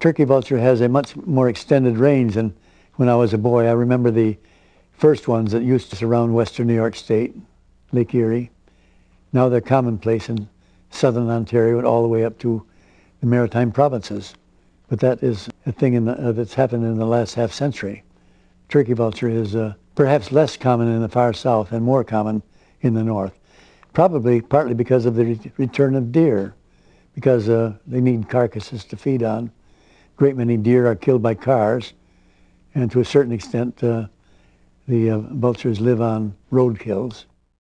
turkey vulture has a much more extended range than when I was a boy. I remember the first ones that used to surround western New York State, Lake Erie. Now they're commonplace in southern Ontario and all the way up to the Maritime provinces. But that is a thing that's happened in the last half century. Turkey vulture is perhaps less common in the far south and more common in the north. Probably partly because of the return of deer, because they need carcasses to feed on. A great many deer are killed by cars, and to a certain extent the vultures live on roadkills.